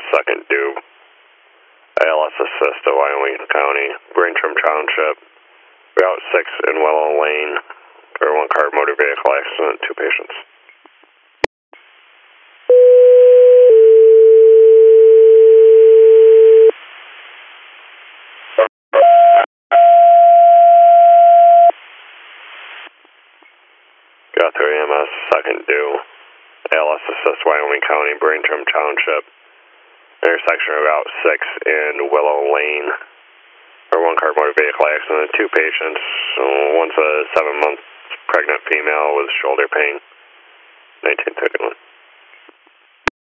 second due. ALS assist to Wyoming County, Braintrim Township, Route 6 in Willow Lane, for a one-car motor vehicle accident, 2 patients. Got through EMS, second due. ALS assist Wyoming County, Braintrim Township, intersection of Route 6 in Willow Lane, for a one-car motor vehicle accident, 2 patients. One's a 7-month pregnant female with shoulder pain, 1931.